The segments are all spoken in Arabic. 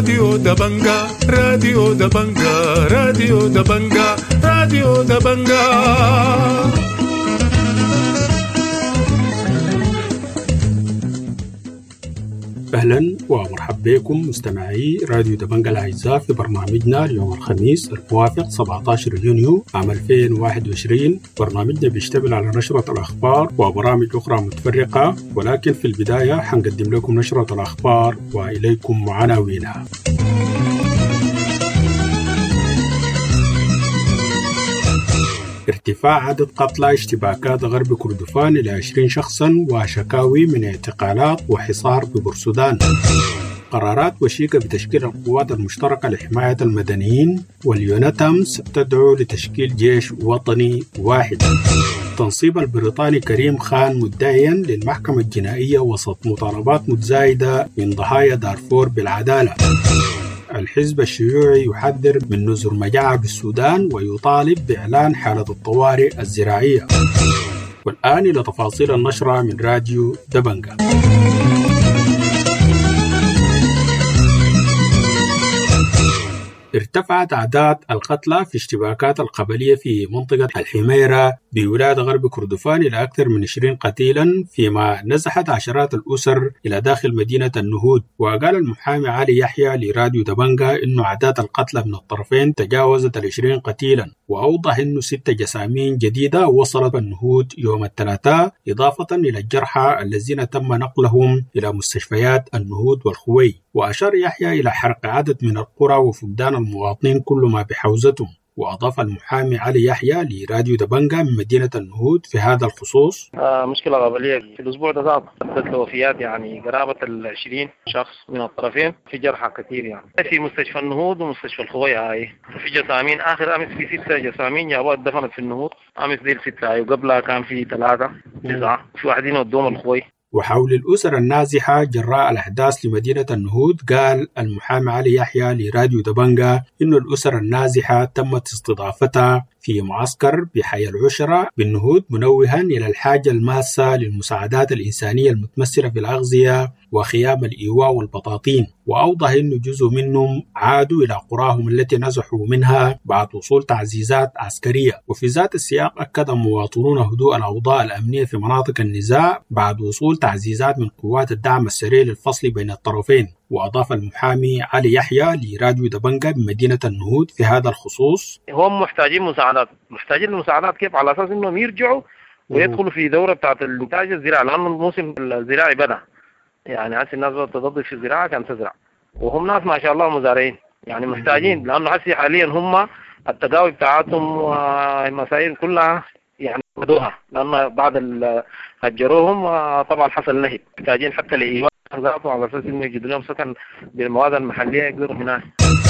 راديو دبنجا راديو دبنجا راديو دبنجا راديو دبنجا. أهلا ومرحبا بكم مستمعي راديو دبنجا الأعزاء في برنامجنا اليوم الخميس الموافق 17 يونيو عام 2021. برنامجنا بيشتمل على نشرة الأخبار وبرامج أخرى متفرقة، ولكن في البداية حنقدم لكم نشرة الأخبار وإليكم عناوينها. ارتفاع عدد قتلى اشتباكات غرب كردفان إلى 20 شخصا وشكاوي من اعتقالات وحصار ببورسودان. قرارات وشيكة بتشكيل القوات المشتركة لحماية المدنيين، واليونتامس تدعو لتشكيل جيش وطني واحد. تنصيب البريطاني كريم خان مدعيا للمحكمة الجنائية وسط مطالبات متزايدة من ضحايا دارفور بالعدالة. الحزب الشيوعي يحذر من نذر مجاعة بالسودان ويطالب بإعلان حالة الطوارئ الزراعية. والآن إلى تفاصيل النشرة من راديو دبنجا. ارتفعت أعداد القتلى في اشتباكات القبلية في منطقة الحميرة بولاية غرب كردفان إلى أكثر من 20 قتيلا، فيما نزحت عشرات الأسر إلى داخل مدينة النهود. وقال المحامي علي يحيى لراديو دبنجا إنه أعداد القتلى من الطرفين تجاوزت 20 قتيلا، وأوضح إنه 6 جسامين جديدة وصلت النهود يوم الثلاثاء، إضافة إلى الجرحى الذين تم نقلهم إلى مستشفيات النهود والخوي. وأشار يحيى إلى حرق عدد من القرى وفقدان المواطنين كل ما بحوزتهم. وأضاف المحامي علي يحيى لراديو دبنجا من مدينة النهود في هذا الخصوص: مشكلة قبلية في الأسبوع ده ذات عدد وفيات، يعني قرابة 20 شخص من الطرفين، في جرحى كثير يعني في مستشفى النهود ومستشفى الخوية. في جسامين آخر أمس في 6 جسامين جابوها دفنت في النهود أمس دي 6، وقبلها كان في 3 9 في واحدين ودوم الخوي. وحول الأسر النازحة جراء الأحداث لمدينة النهود، قال المحامي علي يحيى لراديو دبنجا إنه الأسر النازحة تمت استضافتها في معسكر بحي العشرة بالنهود، منوها إلى الحاجة الماسة للمساعدات الإنسانية المتمثلة في الأغذية وخيام الإيواء والبطاطين. وأوضح أنه جزء منهم عادوا إلى قراهم التي نزحوا منها بعد وصول تعزيزات عسكرية. وفي ذات السياق أكد المواطنون هدوء الأوضاع الأمنية في مناطق النزاع بعد وصول تعزيزات من قوات الدعم السريع للفصل بين الطرفين. وأضاف المحامي علي يحيى لراديو دبنجا بمدينة النهود في هذا الخصوص: هم محتاجين المساعدات كيف؟ على أساس أنهم يرجعوا ويدخلوا في دورة بتاعت الإنتاج الزراعي، لأن الموسم الزراعي بدأ. يعني هسه الناس تضطر في الزراعة كان تزرع، وهم ناس ما شاء الله مزارعين، يعني محتاجين، لأنه هسه حاليا هم التقاوي بتاعتهم والمسائل كلها يعني بدوها، لأن بعد هجروهم طبعا حصل نهب، محتاجين حتى لإيواء ذاته على أساس إنه يجدوا لهم سكن بالمواد المحلية يقدروا هناك.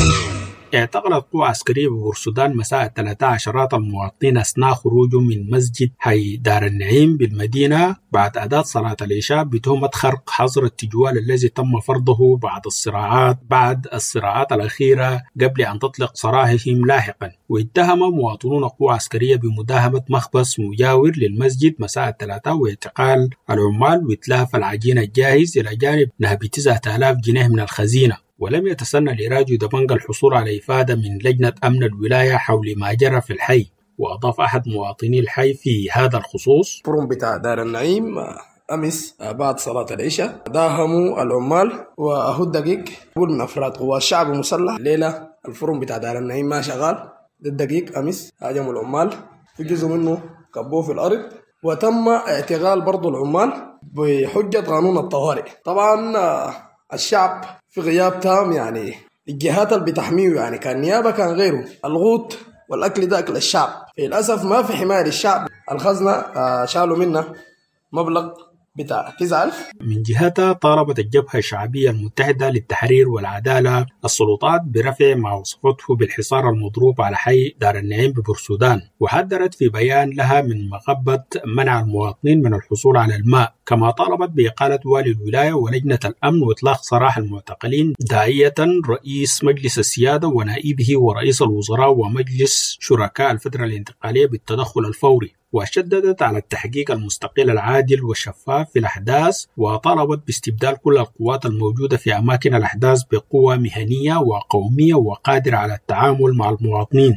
اعتقلت قوى عسكرية ببورسودان مساء الثلاثاء عشرات المواطنين أثناء خروجهم من مسجد حي دار النعيم بالمدينة بعد أداء صلاة العشاء بتهمة خرق حظر التجوال الذي تم فرضه بعد الصراعات الأخيرة قبل أن تطلق سراحهم لاحقا. واتهم مواطنون قوى عسكرية بمداهمة مخبز مجاور للمسجد مساء الثلاثاء واعتقال العمال وإتلاف العجين الجاهز إلى جانب نهب 9000 جنيه من الخزينة. ولم يتسنى لراديو دبنجا الحصول على إفادة من لجنة أمن الولاية حول ما جرى في الحي. وأضاف أحد مواطني الحي في هذا الخصوص: الفرن بتاع دار النعيم أمس بعد صلاة العشاء داهموا العمال، وأهو دقيق من أفراد قوى الشعب المسلح ليلة الفرن بتاع دار النعيم ما شغال، الدقيق أمس هاجموا العمال، في جزء منه كبوه في الأرض، وتم اعتقال برضو العمال بحجة قانون الطوارئ. طبعا الشعب في غياب تام، يعني الجهات اللي بتحميه يعني كان نيابة كان غيره، الغوط والأكل ده أكل الشعب. للأسف ما في حماية للشعب. الخزنة شالوا منه مبلغ بتاع 9000. من جهتها طالبت الجبهة الشعبية المتحدة للتحرير والعدالة السلطات برفع ما وصفته بالحصار المضروب على حي دار النعيم ببورسودان، وحذرت في بيان لها من مغبة منع المواطنين من الحصول على الماء. كما طالبت بإقالة والي الولاية ولجنة الأمن وإطلاق سراح المعتقلين، داعية رئيس مجلس السيادة ونائبه ورئيس الوزراء ومجلس شركاء الفترة الانتقالية بالتدخل الفوري. وشددت على التحقيق المستقل العادل والشفاف في الأحداث، وطالبت باستبدال كل القوات الموجودة في أماكن الأحداث بقوة مهنية وقومية وقادرة على التعامل مع المواطنين.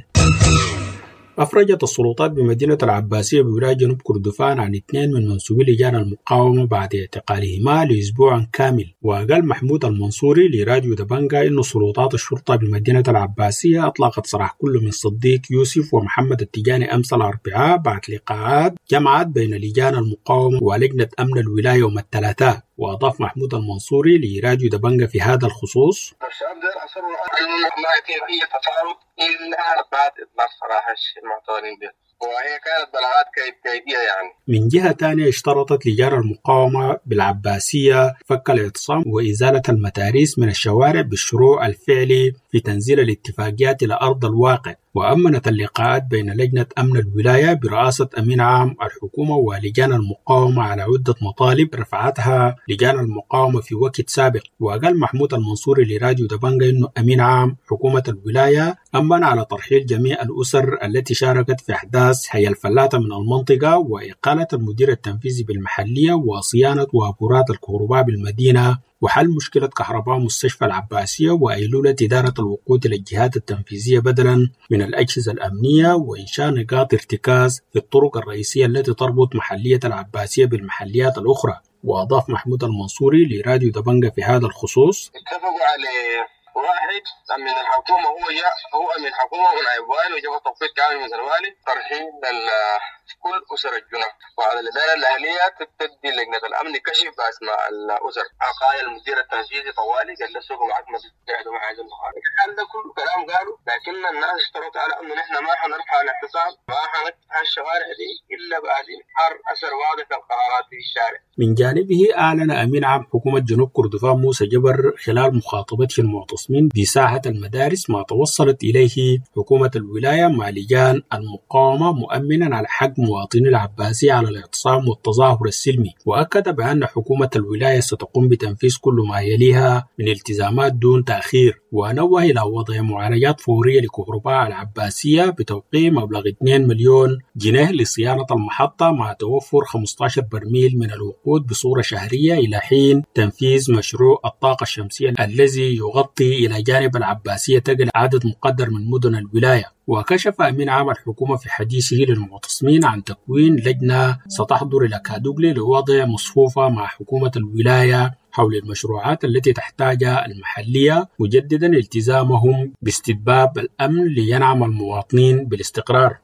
أفرجت السلطات بمدينة العباسية بولاية جنوب كردفان عن 2 من منسوبي لجان المقاومة بعد اعتقالهما لأسبوع كامل. وقال محمود المنصوري لراديو دبنجا إن سلطات الشرطة بمدينة العباسية أطلقت سراح كل من صديق يوسف ومحمد التجاني أمس الأربعاء بعد لقاءات جمعت بين لجان المقاومة ولجنة أمن الولاية يوم الثلاثاء. وأضاف محمود المنصوري لراديو دبنجا في هذا الخصوص: الشباب ده أصروا على ما يتم أي تفاوض إلا بعد إطلاق سراح المعتقلين به، وهي كانت بلاغات كيدية يعني. من جهة ثانية اشترطت لجان المقاومة بالعباسية فك الاعتصام وإزالة المتاريس من الشوارع بالشروع الفعلي في تنزيل الاتفاقيات إلى أرض الواقع. وأمنت اللقاءات بين لجنة أمن الولاية برئاسة أمين عام الحكومة ولجان المقاومة على عدة مطالب رفعتها لجان المقاومة في وقت سابق. وقال محمود المنصوري لراديو دبنجا إنه أمين عام حكومة الولاية أمن على ترحيل جميع الأسر التي شاركت في أحداث حي الفلاتة من المنطقة، وإقالة المدير التنفيذي بالمحلية، وصيانة وابورات الكهرباء بالمدينة، وحل مشكلة كهرباء مستشفى العباسية، وأيلولة إدارة الوقود للجهات التنفيذية بدلا من الأجهزة الأمنية، وإنشاء نقاط ارتكاز في الطرق الرئيسية التي تربط محلية العباسية بالمحليات الأخرى. وأضاف محمود المنصوري لراديو دبنجا في هذا الخصوص: اتفقوا على واحد من الحكومة، هو من الحكومة ونائب والي، وجب توقيت كامل من الوالي ترحيل كل أسر الجنة، وعلى الإدارة الأهلية تبتدي لجنة الأمن كشف بأسماء الأسر. عقايا المدير التنفيذي طوالي قال له سوقوا معك ما تقعدوا معي عند المخالف. هل ده كله كلام قالوا، لكن الناس اشترطوا على إنه نحن ما حنرفع الاعتصام، ما حنفتح الشوارع دي إلا بعد إنحار أثر واضح القرارات في الشارع. من جانبه أعلن أمين عام حكومة جنوب كردفان موسى جبر خلال مخاطبته المعتصمين بساحة المدارس ما توصلت إليه حكومة الولاية مع لجان المقاومة مؤمنا على حق مواطني العباسية على الاعتصام والتظاهر السلمي. وأكد بأن حكومة الولاية ستقوم بتنفيذ كل ما يليها من التزامات دون تأخير. ونوه إلى وضع معالجات فورية لكهرباء العباسية بتوقيع مبلغ 2 مليون جنيه لصيانة المحطة مع توفر 15 برميل من الوقود بصورة شهرية إلى حين تنفيذ مشروع الطاقة الشمسية الذي يغطي إلى جانب العباسية تقل عدد مقدر من مدن الولاية. وكشف أمين عام الحكومة في حديثه للمعتصمين عن تكوين لجنة ستحضر إلى كادوغلي لوضع مصفوفة مع حكومة الولاية حول المشروعات التي تحتاجها المحلية، مجددا التزامهم باستتباب الأمن لينعم المواطنين بالاستقرار.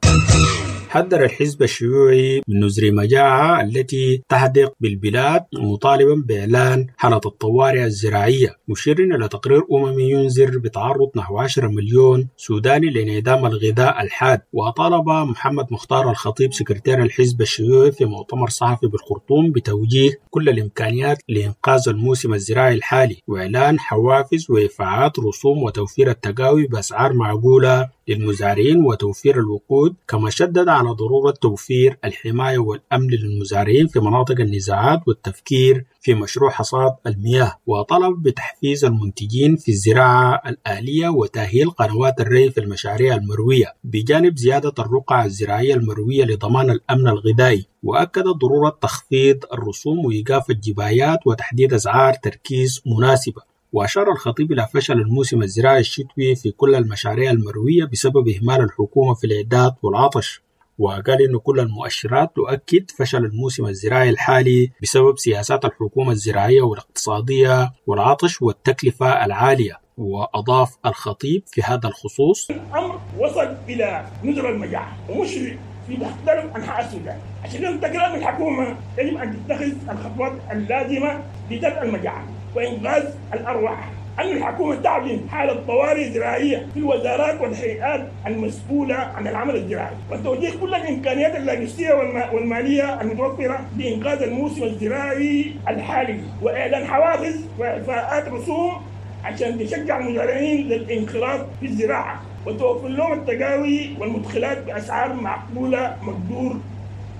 حذر الحزب الشيوعي من نزر مجاعة التي تحدق بالبلاد، مطالبا بإعلان حالة الطوارئ الزراعية، مشيرا إلى تقرير أممي ينذر بتعرض نحو 10 مليون سوداني لانعدام الغذاء الحاد. وطالب محمد مختار الخطيب سكرتير الحزب الشيوعي في مؤتمر صحفي بالخرطوم بتوجيه كل الإمكانيات لإنقاذ الموسم الزراعي الحالي، وإعلان حوافز وإدفاعات رسوم وتوفير التقاوي بأسعار معقولة للمزارعين وتوفير الوقود. كما شدد على ضرورة توفير الحماية والأمن للمزارعين في مناطق النزاعات والتفكير في مشروع حصاد المياه. وطلب بتحفيز المنتجين في الزراعة الآلية وتأهيل قنوات الري في المشاريع المروية، بجانب زيادة الرقعة الزراعية المروية لضمان الأمن الغذائي. وأكد ضرورة تخفيض الرسوم وإيقاف الجبايات وتحديد أسعار تركيز مناسبة. وأشار الخطيب إلى فشل الموسم الزراعي الشتوي في كل المشاريع المروية بسبب إهمال الحكومة في الإعداد والعطش. وقال إن كل المؤشرات تؤكد فشل الموسم الزراعي الحالي بسبب سياسات الحكومة الزراعية والاقتصادية والعطش والتكلفة العالية. وأضاف الخطيب في هذا الخصوص: الأمر وصل إلى نزر المجاعة ومش في مختلف أنحاء السودان. عشان تقرأ من الحكومة يجب أن تتخذ الخطوات اللازمة لدفع المجاعة وإنقاذ الأرواح. أن الحكومة تعلن حالة طوارئ زراعية في الوزارات والهيئات المسؤولة عن العمل الزراعي، وتوجيه كل الإمكانيات اللوجستية والمالية المتوفرة لإنقاذ الموسم الزراعي الحالي، وإعلان حوافز وإعفاءات رسوم عشان تشجع المزارعين للانخراط في الزراعة، وتوفر لهم التقاوي والمدخلات بأسعار معقولة مقدور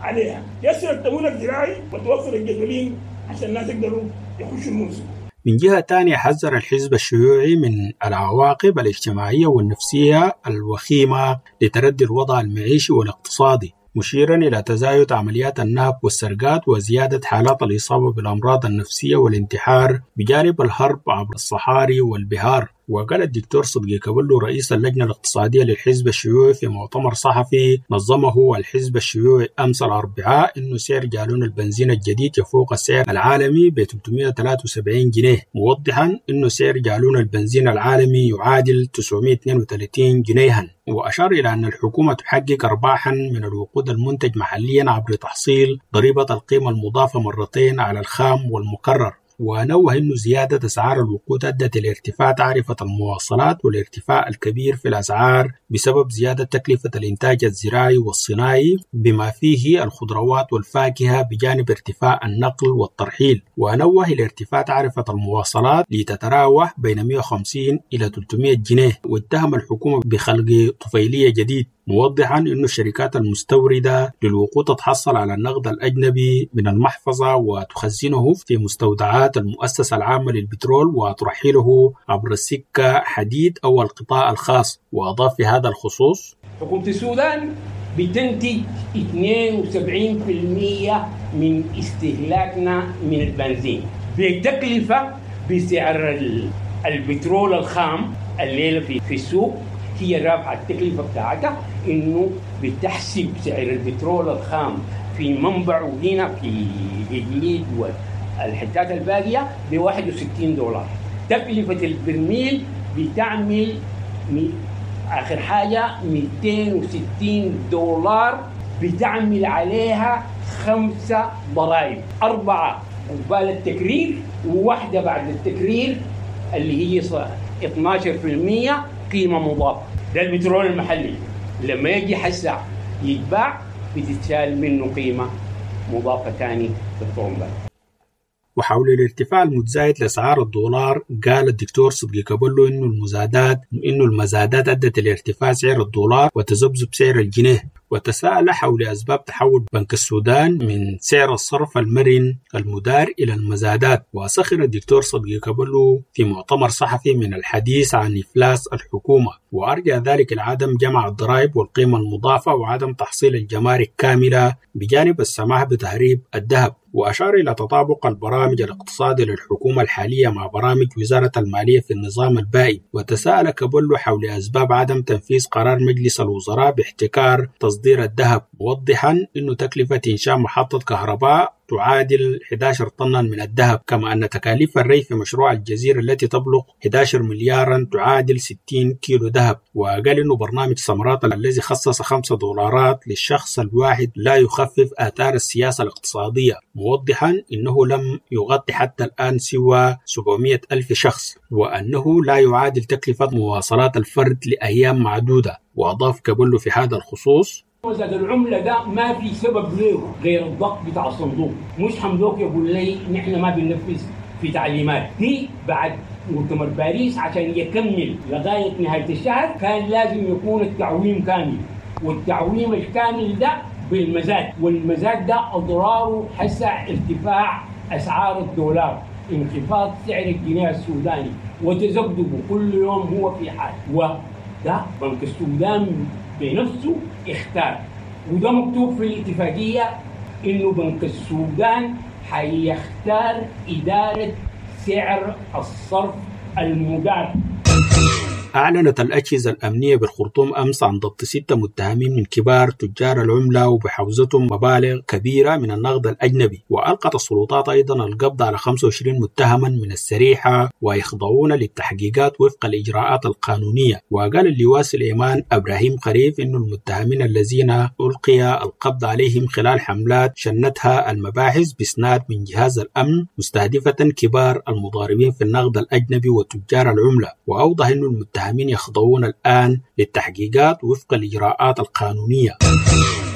عليها، يسر التمويل الزراعي وتوفر الجدولين عشان الناس يقدروا يخشوا الموسم. من جهة تانية حذر الحزب الشيوعي من العواقب الاجتماعية والنفسية الوخيمة لتردي الوضع المعيشي والاقتصادي، مشيرا إلى تزايد عمليات النهب والسرقات وزيادة حالات الإصابة بالأمراض النفسية والانتحار بجانب الهرب عبر الصحاري والبحار. وقال الدكتور صدقي كابلو رئيس اللجنة الاقتصادية للحزب الشيوعي في مؤتمر صحفي نظمه الحزب الشيوعي أمس الأربعاء إنه سعر جالون البنزين الجديد يفوق السعر العالمي ب 373 جنيه، موضحا إنه سعر جالون البنزين العالمي يعادل 932 جنيها. وأشار إلى أن الحكومة تحقق أرباحا من الوقود المنتج محليا عبر تحصيل ضريبة القيمة المضافة مرتين على الخام والمكرر. ونوه أن زيادة أسعار الوقود أدت إلى ارتفاع تعرفة المواصلات والارتفاع الكبير في الأسعار بسبب زيادة تكلفة الإنتاج الزراعي والصناعي بما فيه الخضروات والفاكهة بجانب ارتفاع النقل والترحيل. ونوه إلى ارتفاع تعرفة المواصلات لتتراوح بين 150 إلى 300 جنيه، واتهم الحكومة بخلق طفيلية جديد، موضحا أن الشركات المستوردة للوقود تتحصل على النقد الأجنبي من المحفظة وتخزنه في مستودعات المؤسسة العامة للبترول وترحيله عبر السكة حديد أو القطاع الخاص. وأضاف في هذا الخصوص: حكومة السودان بتنتج 72% من استهلاكنا من البنزين بتكلفة بسعر البترول الخام الليلة في السوق هي رافعة التكلفة بتاعتها، إنه بتحسب سعر البترول الخام في منبعه هنا في إجليد والحتات الباقية $61. تكلفة البرميل بتعمل آخر حاجة $260، بتعمل عليها 5 ضرائب، 4 قبال التكرير وواحدة بعد التكرير اللي هي 12% قيمة مضافة. ده البترول المحلي لما يجي حسع يتباع بتتشال منه قيمة مضافة تاني في الطرمبات. وحول الارتفاع المتزايد لأسعار الدولار، قال الدكتور صدقي كابلو إنه المزادات أدت إلى ارتفاع سعر الدولار وتذبذب سعر الجنيه، وتساءل حول أسباب تحول بنك السودان من سعر الصرف المرن المدار إلى المزادات. وسخر الدكتور صدقي كابلو في مؤتمر صحفي من الحديث عن إفلاس الحكومة، وأرجى ذلك لعدم جمع الضرائب والقيمة المضافة وعدم تحصيل الجمارك كاملة بجانب السماح بتهريب الذهب. وأشار إلى تطابق البرامج الاقتصادية للحكومة الحالية مع برامج وزارة المالية في النظام البائي. وتساءل كابلو حول أسباب عدم تنفيذ قرار مجلس الوزراء باحتكار تصدير الذهب، موضحا أن تكلفة إنشاء محطة كهرباء تعادل 11 طنا من الذهب، كما أن تكاليف الري في مشروع الجزيرة التي تبلغ 11 مليارا تعادل 60 كيلو ذهب. وقال أنه برنامج سمرات الذي خصص $5 للشخص الواحد لا يخفف آثار السياسة الاقتصادية، موضحا أنه لم يغطي حتى الآن سوى 700,000 شخص، وأنه لا يعادل تكلفة مواصلات الفرد لأيام معدودة. وأضاف كابلو في هذا الخصوص: مزاد العملة ده ما في سبب له غير الضغط بتاع الصندوق، مش حمدوك يقول لي نحن ما بننفذ في تعليمات دي. بعد مؤتمر باريس عشان يكمل لغاية نهاية الشهر كان لازم يكون التعويم كامل، والتعويم الكامل ده بالمزاد، والمزاد ده أضراره حسع ارتفاع أسعار الدولار، انخفاض سعر الجنيه السوداني وتذبذبه كل يوم هو في حال. وده بنك السودان بنفسه اختار، وده مكتوب في الاتفاقية إنه بنك السودان حيختار إدارة سعر الصرف المدار. أعلنت الأجهزة الأمنية بالخرطوم أمس عن ضبط 6 متهمين من كبار تجار العملة وبحوزتهم مبالغ كبيرة من النقد الأجنبي. وألقت السلطات أيضا القبض على 25 متهما من السريحة ويخضعون للتحقيقات وفق الإجراءات القانونية. وقال اللواء سليمان إبراهيم خريف إن المتهمين الذين ألقي القبض عليهم خلال حملات شنتها المباحث بإسناد من جهاز الأمن مستهدفة كبار المضاربين في النقد الأجنبي وتجار العملة. وأوضح أن المتهمين يخضعون الآن للتحقيقات وفق الإجراءات القانونية.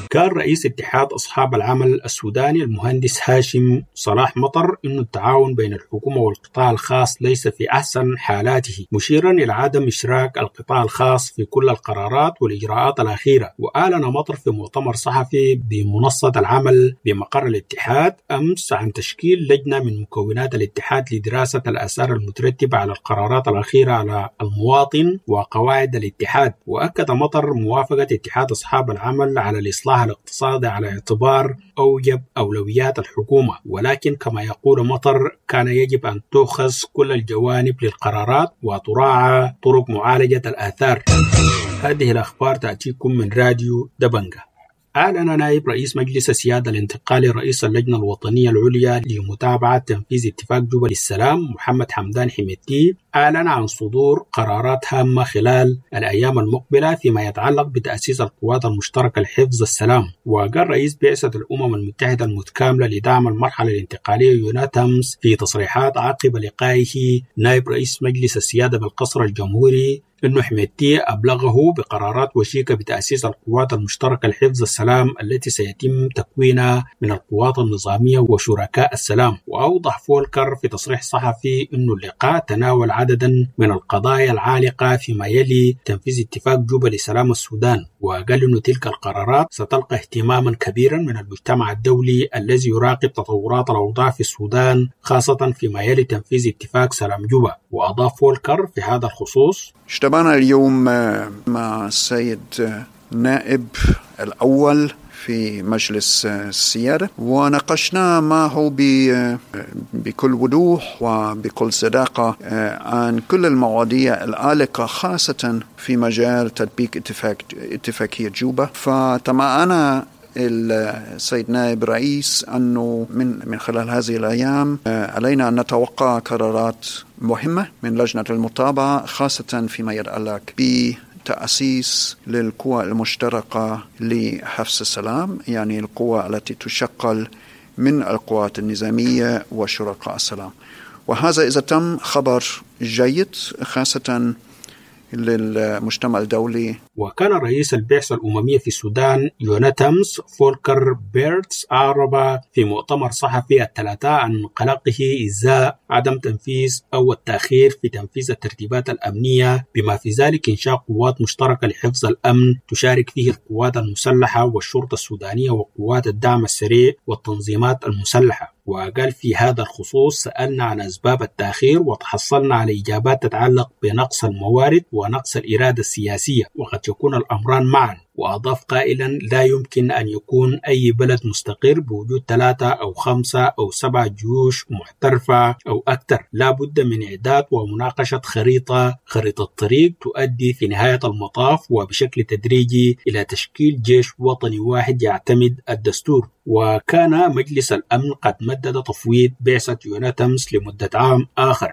كان رئيس اتحاد أصحاب العمل السوداني المهندس هاشم صلاح مطر إنه التعاون بين الحكومة والقطاع الخاص ليس في أحسن حالاته، مشيرا إلى عدم إشراك القطاع الخاص في كل القرارات والإجراءات الأخيرة. وأعلن مطر في مؤتمر صحفي بمنصة العمل بمقر الاتحاد أمس عن تشكيل لجنة من مكونات الاتحاد لدراسة الآثار المترتبة على القرارات الأخيرة على المواطن وقواعد الاتحاد. وأكد مطر موافقة اتحاد أصحاب العمل على الإصلاح الاقتصادي على اعتبار أوجب أولويات الحكومة، ولكن كما يقول مطر كان يجب أن تؤخذ كل الجوانب للقرارات وتراعى طرق معالجة الآثار. هذه الأخبار تأتيكم من راديو دبنجة. أعلن نائب رئيس مجلس السيادة الانتقالي رئيس اللجنة الوطنية العليا لمتابعة تنفيذ اتفاق جوبا للسلام محمد حمدان حميدتي أعلن عن صدور قرارات هامة خلال الأيام المقبلة فيما يتعلق بتأسيس القوات المشتركة لحفظ السلام. وقال رئيس بعثة الأمم المتحدة المتكاملة لدعم المرحلة الانتقالية يوناتمس في تصريحات عقب لقائه نائب رئيس مجلس السيادة بالقصر الجمهوري إنه حميدتي أبلغه بقرارات وشيكة بتأسيس القوات المشتركة لحفظ السلام التي سيتم تكوينها من القوات النظامية وشركاء السلام. وأوضح فولكر في تصريح صحفي إنه اللقاء تناول عددا من القضايا العالقة فيما يلي تنفيذ اتفاق جوبا لسلام السودان، وقال إنه تلك القرارات ستلقى اهتماما كبيرا من المجتمع الدولي الذي يراقب تطورات الأوضاع في السودان خاصة فيما يلي تنفيذ اتفاق سلام جوبا. وأضاف فولكر في هذا الخصوص: اجتمعنا اليوم مع السيد نائب الأول في مجلس السيادة وناقشنا معه بكل وضوح وبكل صداقة عن كل المواضيع العالقة خاصة في مجال تطبيق اتفاقية جوبا. فتمعنا السيد نائب رئيس أنه من خلال هذه الأيام علينا أن نتوقع قرارات مهمة من لجنة المتابعة خاصة فيما يتعلق بتأسيس للقوى المشتركة لحفظ السلام، يعني القوى التي تشكل من القوات النظامية وشركاء السلام. وهذا إذا تم خبر جيد خاصة للمجتمع الدولي. وكان رئيس البعثة الأممية في السودان يوناتمس فولكر بيرتس أعرب في مؤتمر صحفي الثلاثاء عن قلقه إزاء عدم تنفيذ أو التأخير في تنفيذ الترتيبات الأمنية بما في ذلك إنشاء قوات مشتركة لحفظ الأمن تشارك فيه القوات المسلحة والشرطة السودانية وقوات الدعم السريع والتنظيمات المسلحة. وقال في هذا الخصوص سألنا عن أسباب التأخير وتحصلنا على إجابات تتعلق بنقص الموارد ونقص الإرادة السياسية وقد يكون الأمران معا. وأضاف قائلا: لا يمكن أن يكون أي بلد مستقر بوجود 3 أو 5 أو 7 جيوش محترفة أو أكثر. لا بد من إعداد ومناقشة خريطة طريق تؤدي في نهاية المطاف وبشكل تدريجي إلى تشكيل جيش وطني واحد يعتمد الدستور. وكان مجلس الأمن قد مدد تفويض بعثة يوناتمس لمدة عام آخر.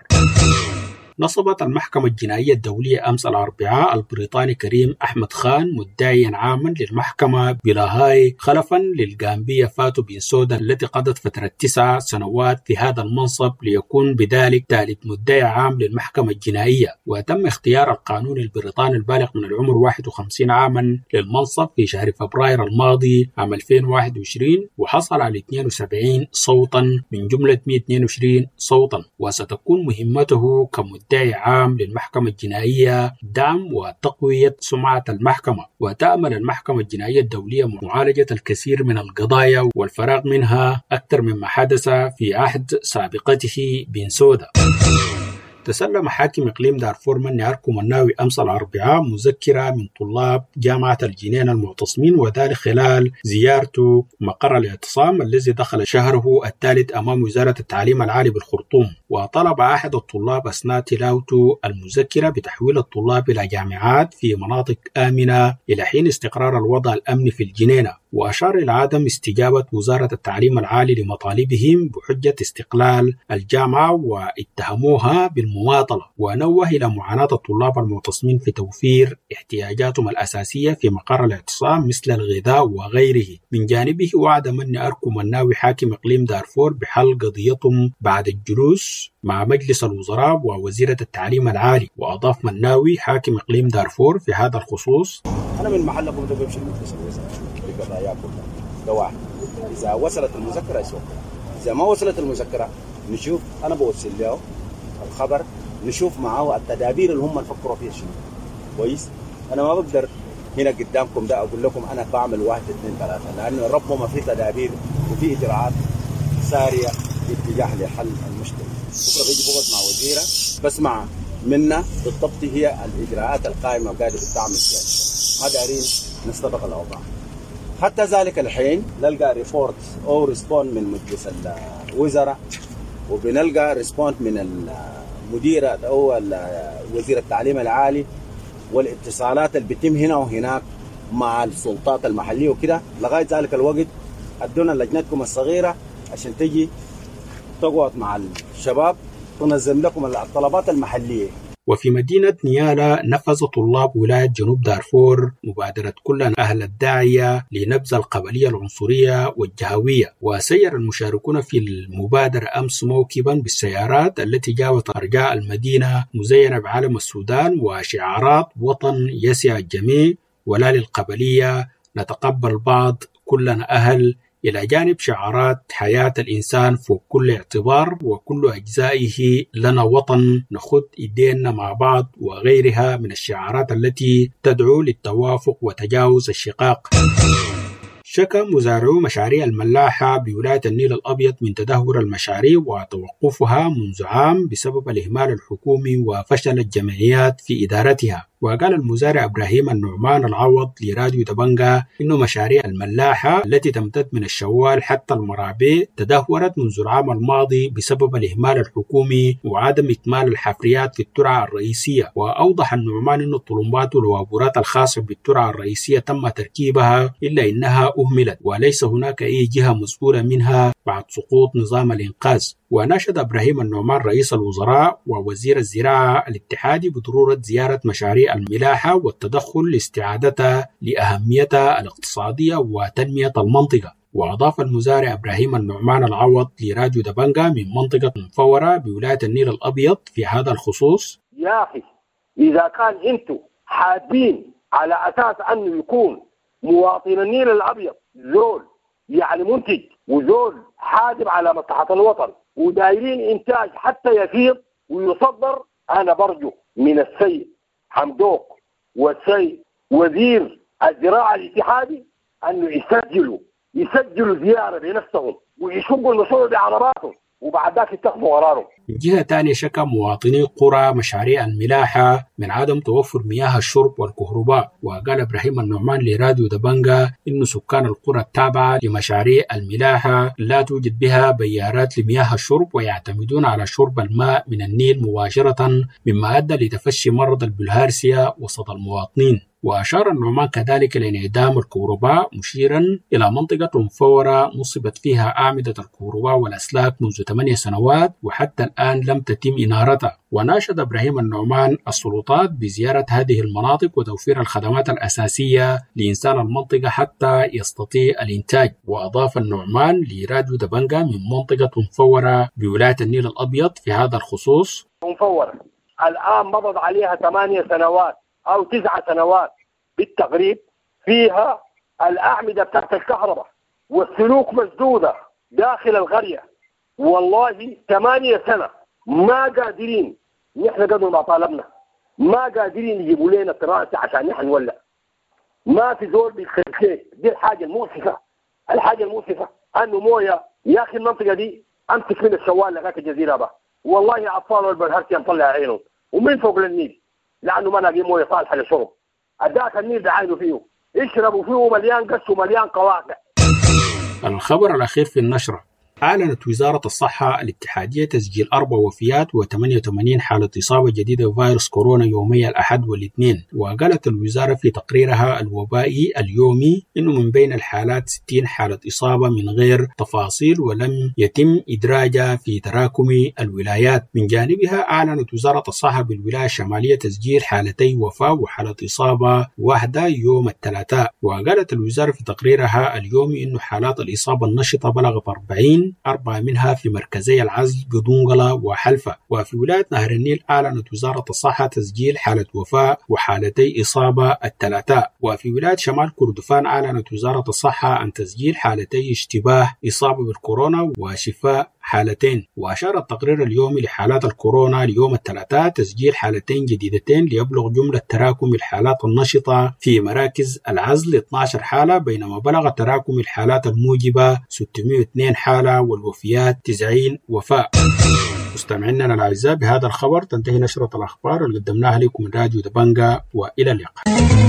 نصبت المحكمة الجنائية الدولية أمس الأربعاء البريطاني كريم أحمد خان مدعيا عاما للمحكمة بلاهاي خلفا للغامبية فاتو بنسودا التي قضت فترة 9 سنوات في هذا المنصب ليكون بذلك ثالث مدعي عام للمحكمة الجنائية. وتم اختيار القانون البريطاني البالغ من العمر 51 عاما للمنصب في شهر فبراير الماضي عام 2021 وحصل على 72 صوتا من جملة 122 صوتا. وستكون مهمته كمدعي عام للمحكمة الجنائية دعم وتقوية سمعة المحكمة. وتأمل المحكمة الجنائية الدولية معالجة الكثير من القضايا والفراغ منها أكثر مما حدث في عهد سابقته بنسودا. تسلم حاكم إقليم دارفور مني أركو مناوي أمس الأربعاء مذكرة من طلاب جامعة الجنين المعتصمين وذلك خلال زيارته مقر الاعتصام الذي دخل شهره الثالث أمام وزارة التعليم العالي بالخرطوم. وطلب أحد الطلاب أثناء تلاوته المذكرة بتحويل الطلاب إلى جامعات في مناطق آمنة إلى حين استقرار الوضع الأمني في الجنينة. وأشار إلى عدم استجابة وزارة التعليم العالي لمطالبهم بحجة استقلال الجامعة واتهموها بالمماطلة. ونوه إلى معاناة الطلاب المعتصمين في توفير احتياجاتهم الأساسية في مقر الاعتصام مثل الغذاء وغيره. من جانبه وعد مني أركو مناوي حاكم إقليم دارفور بحل قضيتهم بعد الجلوس مع مجلس الوزراء ووزيرة التعليم العالي. وأضاف مناوي حاكم إقليم دارفور في هذا الخصوص: أنا من محل أبو دبي بمشي المجلس الوزراء بقضايا كلها. ده واحد. إذا وصلت المذكرة يسوق، إذا ما وصلت المذكرة نشوف، أنا بوصل له الخبر، نشوف معاه التدابير اللي هم فكروا فيها شنو. كويس؟ أنا ما بقدر هنا قدامكم ده أقول لكم أنا بعمل 1 2 3، لأن ربما في تدابير وفي إجراءات سارية في اتجاه لحل المشكلة. بكرة بيجي بقعد مع وزيرة بسمع منا بالضبط هي الإجراءات القائمة وقاعدة بتعمل فيها. ما دارين نستبق الأوضاع. حتى ذلك الحين نلقى ريبورت أو ريسبون من مجلس الوزراء، وبنلقى ريسبون من المديرة أو وزير التعليم العالي، والاتصالات اللي بتتم هنا وهناك مع السلطات المحلية وكده. لغاية ذلك الوقت أدونا لجنتكم الصغيرة عشان تجي تقعد مع الشباب تنظم لكم الطلبات المحلية. وفي مدينة نيالا نفذ طلاب ولاية جنوب دارفور مبادرة كلنا أهل الداعية لنبذ القبلية العنصرية والجهوية، وسير المشاركون في المبادرة أمس موكبا بالسيارات التي جاوت أرجاء المدينة مزينة بعلم السودان وشعارات وطن يسع الجميع ولا للقبلية، نتقبل بعض، كلنا أهل، إلى جانب شعارات حياة الإنسان فوق كل اعتبار وكل أجزائه لنا وطن، نخد إيدينا مع بعض، وغيرها من الشعارات التي تدعو للتوافق وتجاوز الشقاق. شكى مزارعو مشاريع الملاحة بولاية النيل الأبيض من تدهور المشاريع وتوقفها منذ عام بسبب الإهمال الحكومي وفشل الجمعيات في إدارتها. وقال المزارع إبراهيم النعمان العوض لراديو دبنجا إنه مشاريع الملاحة التي تمتد من الشوال حتى المرابع تدهورت منذ العام الماضي بسبب الإهمال الحكومي وعدم إكمال الحفريات في الترعة الرئيسية. وأوضح النعمان إنه الطلمبات والوابورات الخاصة بالترعة الرئيسية تم تركيبها إلا إنها أهملت، وليس هناك أي جهة مسؤولة منها بعد سقوط نظام الإنقاذ. وناشد إبراهيم النعمان رئيس الوزراء ووزير الزراعة الاتحادي بضرورة زيارة مشاريع الملاحة والتدخل لاستعادتها لأهميتها الاقتصادية وتنمية المنطقة. وأضاف المزارع إبراهيم النعمان العوض لراديو دبنجا من منطقة منفورة بولاية النيل الأبيض في هذا الخصوص: يا أخي إذا كان أنتم حابين على أساس أنه يكون مواطن النيل الأبيض زول يعني منتج وزول حاجب على مصلحة الوطن ودايرين إنتاج حتى يفيض ويصدر، أنا برجو من السيد حمدوك والسيد وزير الزراعة الاتحادي أنه يسجلوا زيارة بنفسهم ويشقوا المشروع بعرباتهم وبعد ذاك يتخذوا قرارهم. من جهة تانية شكى مواطني قرى مشاريع الملاحة من عدم توفر مياه الشرب والكهرباء. وقال إبراهيم النعمان لراديو دبنجا إنه سكان القرى التابعة لمشاريع الملاحة لا توجد بها بيارات لمياه الشرب ويعتمدون على شرب الماء من النيل مباشرة، مما أدى لتفشي مرض البلهارسيا وسط المواطنين. وأشار النعمان كذلك لانعدام الكهرباء مشيرا إلى منطقة منفورة نصبت فيها أعمدة الكهرباء والأسلاك منذ 8 سنوات وحتى الآن لم تتم إنارتها. وناشد إبراهيم النعمان السلطات بزيارة هذه المناطق وتوفير الخدمات الأساسية لإنسان المنطقة حتى يستطيع الإنتاج. وأضاف النعمان لراديو دبنجا من منطقة منفورة بولاية النيل الأبيض في هذا الخصوص: منفورة الآن مضت عليها 8 سنوات أو 9 سنوات بالتقريب، فيها الأعمدة بتاعت الكهرباء والسلوك مسدودة داخل القرية. والله 8 سنة ما قادرين، نحن قدر ما طالبنا ما قادرين يجيبوا لنا تراسة عشان نحن نولع. ما في زول بالخير. دي الحاجة المؤسفة. الحاجة المؤسفة أنه موية يا أخي المنطقة دي أمسك من الشوال لغاية الجزيرة بقى، والله أطفال والبرهرتي مطلع عينهم ومن فوق للنيل لأنه ما لاقي موية صالحة للشرب. أداك النيل بعينه فيه يشربوا فيه مليان قش ومليان قواقع. الخبر الأخير في النشرة: أعلنت وزارة الصحة الاتحادية تسجيل 4 وفيات و88 حالة إصابة جديدة بفيروس كورونا يومي الأحد والاثنين. وقالت الوزارة في تقريرها الوبائي اليومي إنه من بين الحالات 60 حالة إصابة من غير تفاصيل ولم يتم إدراجها في تراكم الولايات. من جانبها أعلنت وزارة الصحة بالولاية الشمالية تسجيل 2 حالتي وفاة وحالة إصابة واحدة يوم الثلاثاء. وقالت الوزارة في تقريرها اليومي إنه حالات الإصابة النشطة بلغت 40 4 منها في مركزي العزل بدونغلا وحلفة. وفي ولاية نهر النيل أعلنت وزارة الصحة تسجيل حالة وفاة وحالتي إصابة الثلاثاء. وفي ولاية شمال كردفان أعلنت وزارة الصحة عن تسجيل حالتي اشتباه إصابة بالكورونا وشفاء حالتين. وأشار التقرير اليومي لحالات الكورونا ليوم الثلاثاء تسجيل حالتين جديدتين ليبلغ جملة تراكم الحالات النشطة في مراكز العزل 12 حالة، بينما بلغ تراكم الحالات الموجبة 602 حالة والوفيات 90 وفاة. مستمعينا الأعزاء، بهذا الخبر تنتهي نشرة الأخبار اللي قدمناها لكم من راديو دبنجا، وإلى اللقاء.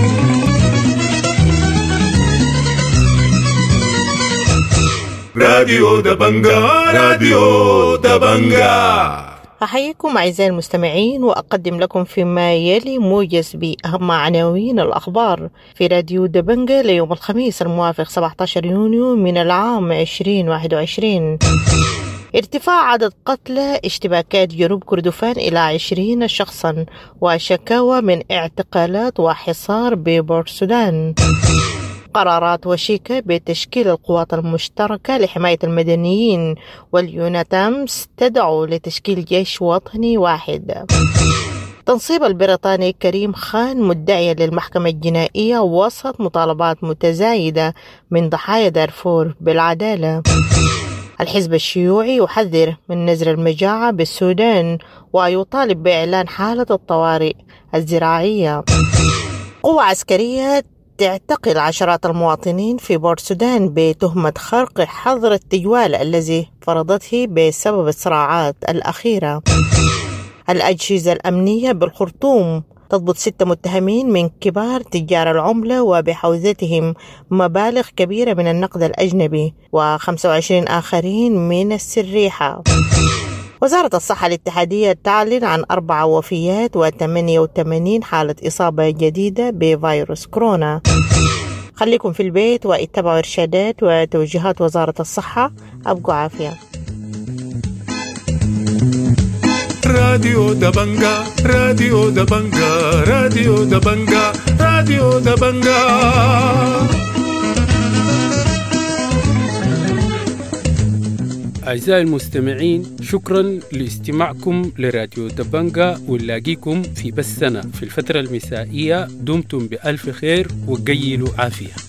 راديو دبنجا، راديو دبنجا. أحييكم أعزائي المستمعين وأقدم لكم فيما يلي موجز بأهم عناوين الأخبار في راديو دبنجا ليوم الخميس الموافق 17 يونيو من العام 2021. ارتفاع عدد قتلى اشتباكات جنوب كردفان إلى 20 شخصا، وشكاوى من اعتقالات وحصار ببور السودان. قرارات وشيكة بتشكيل القوات المشتركة لحماية المدنيين، واليوناتامس تدعو لتشكيل جيش وطني واحد. تنصيب البريطاني كريم خان مدعيا للمحكمة الجنائية وسط مطالبات متزايدة من ضحايا دارفور بالعدالة. الحزب الشيوعي يحذر من نزر المجاعة بالسودان ويطالب بإعلان حالة الطوارئ الزراعية. قوة عسكرية تعتقل عشرات المواطنين في بور السودان بتهمة خرق حظر التجوال الذي فرضته بسبب الصراعات الأخيرة. الأجهزة الأمنية بالخرطوم تضبط 6 متهمين من كبار تجار العملة وبحوزتهم مبالغ كبيرة من النقد الأجنبي، و25 آخرين من السريحة. وزارة الصحة الاتحادية تعلن عن 4 وفيات و88 حالة إصابة جديدة بفيروس كورونا. خليكم في البيت واتبعوا إرشادات وتوجيهات وزارة الصحة. أبقوا عافية. راديو دبنجا، راديو دبنجا، راديو دبنجا، راديو دبنجا. أعزائي المستمعين، شكرا لاستماعكم لراديو دبنجا، ونلاقيكم في بثنا في الفترة المسائية. دمتم بألف خير وقيلوا عافية.